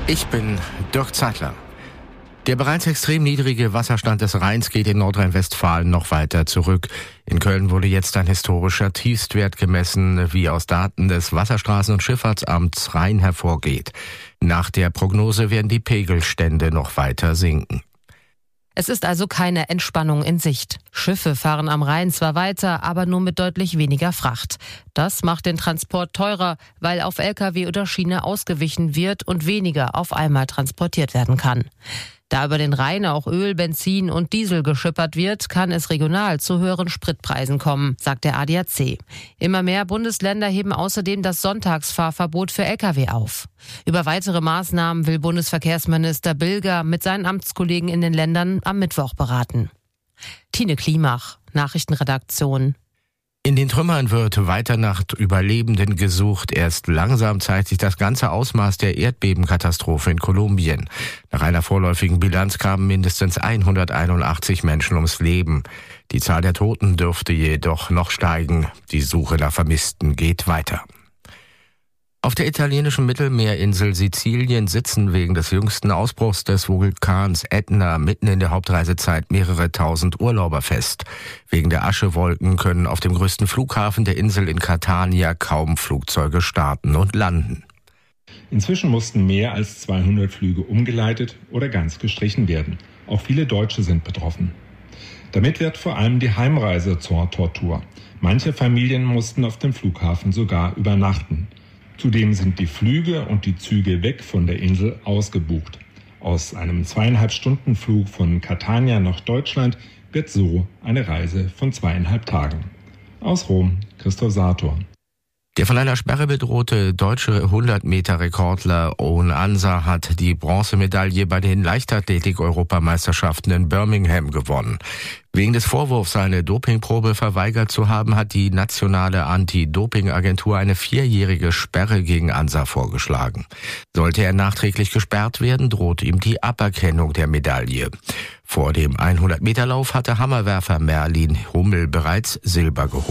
Ich bin Dirk Zeitler. Der bereits extrem niedrige Wasserstand des Rheins geht in Nordrhein-Westfalen noch weiter zurück. In Köln wurde jetzt ein historischer Tiefstwert gemessen, wie aus Daten des Wasserstraßen- und Schifffahrtsamts Rhein hervorgeht. Nach der Prognose werden die Pegelstände noch weiter sinken. Es ist also keine Entspannung in Sicht. Schiffe fahren am Rhein zwar weiter, aber nur mit deutlich weniger Fracht. Das macht den Transport teurer, weil auf Lkw oder Schiene ausgewichen wird und weniger auf einmal transportiert werden kann. Da über den Rhein auch Öl, Benzin und Diesel geschippert wird, kann es regional zu höheren Spritpreisen kommen, sagt der ADAC. Immer mehr Bundesländer heben außerdem das Sonntagsfahrverbot für Lkw auf. Über weitere Maßnahmen will Bundesverkehrsminister Bilger mit seinen Amtskollegen in den Ländern am Mittwoch beraten. Tine Klimach, Nachrichtenredaktion. In den Trümmern wird weiter nach Überlebenden gesucht. Erst langsam zeigt sich das ganze Ausmaß der Erdbebenkatastrophe in Kolumbien. Nach einer vorläufigen Bilanz kamen mindestens 181 Menschen ums Leben. Die Zahl der Toten dürfte jedoch noch steigen. Die Suche nach Vermissten geht weiter. Auf der italienischen Mittelmeerinsel Sizilien sitzen wegen des jüngsten Ausbruchs des Vulkans Ätna mitten in der Hauptreisezeit mehrere tausend Urlauber fest. Wegen der Aschewolken können auf dem größten Flughafen der Insel in Catania kaum Flugzeuge starten und landen. Inzwischen mussten mehr als 200 Flüge umgeleitet oder ganz gestrichen werden. Auch viele Deutsche sind betroffen. Damit wird vor allem die Heimreise zur Tortur. Manche Familien mussten auf dem Flughafen sogar übernachten. Zudem sind die Flüge und die Züge weg von der Insel ausgebucht. Aus einem 2,5-Stunden-Flug von Catania nach Deutschland wird so eine Reise von 2,5 Tagen. Aus Rom, Christoph Sator. Der von einer Sperre bedrohte deutsche 100-Meter-Rekordler Owen Ansa hat die Bronzemedaille bei den Leichtathletik-Europameisterschaften in Birmingham gewonnen. Wegen des Vorwurfs, eine Dopingprobe verweigert zu haben, hat die nationale Anti-Doping-Agentur eine 4-jährige Sperre gegen Ansa vorgeschlagen. Sollte er nachträglich gesperrt werden, droht ihm die Aberkennung der Medaille. Vor dem 100-Meter-Lauf hatte Hammerwerfer Merlin Hummel bereits Silber geholt.